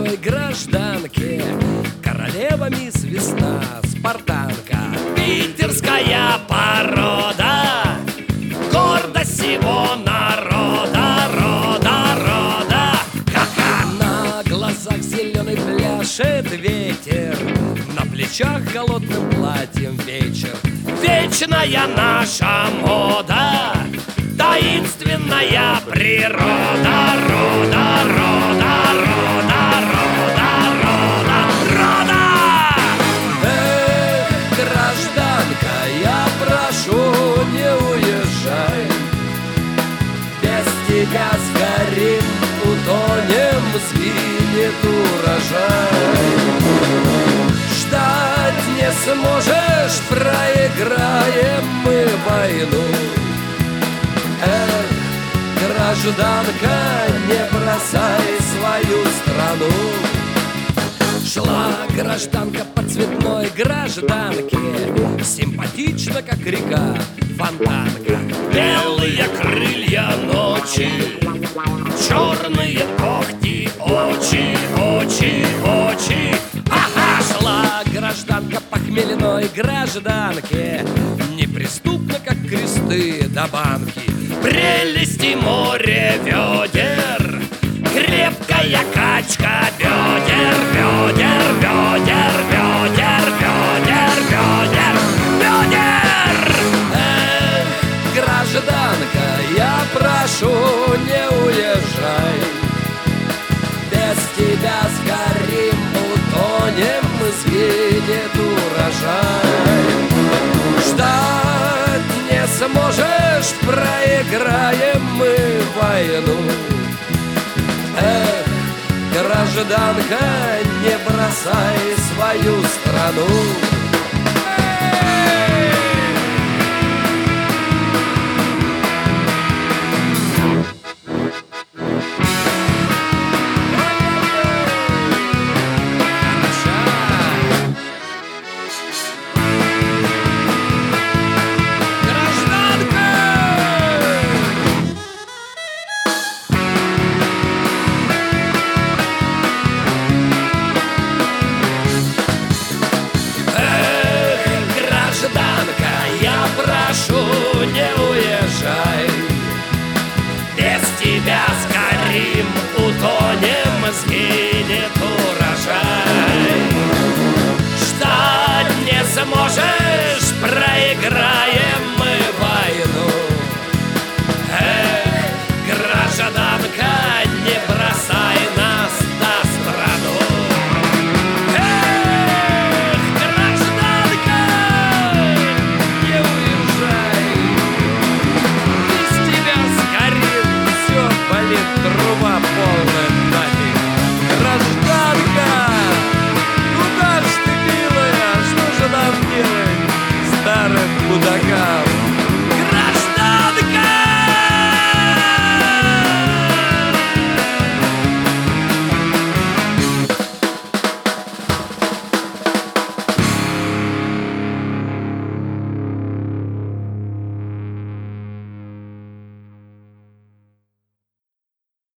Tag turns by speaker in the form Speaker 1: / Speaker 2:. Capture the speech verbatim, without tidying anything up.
Speaker 1: цветной гражданке, королева мисс Весна, спартанка. Питерская порода, гордость всего народа, рода, рода. Ха-ха! На глазах зеленый пляшет ветер, на плечах холодным платьем вечер. Вечная наша мода, таинственная природа, рода, рода, рода, рода, рода, рода. Эх, гражданка, я прошу, не уезжай. Без тебя сгорим, утонем, сгинет урожай. Ждать не сможешь, проиграем мы войну. Эх, гражданка, не бросай свою страну. Шла гражданка по цветной гражданке, симпатично, как река, фонтанка. Белые крылья ночи, черные когти, очи, очи, очи. Ага! Шла гражданка по хмельной гражданке, неприступно, как кресты до банки. Прелести море ведер, крепкая качка бедер, бедер, бедер, бедер, бедер, бедер, бедер. Эх, гражданка, я прошу, не уезжай. Без тебя сгорим, утонем, сгинет урожай. Ждать не сможешь, проиграем мы войну. Эх, гражданка, не бросай свою страну. Прошу, не уезжай. Без тебя сгорим, утонем, сгинет урожай. Ждать не сможешь, проиграем мы войну. Эх, гражданка, не бросай нас на страну. Труба.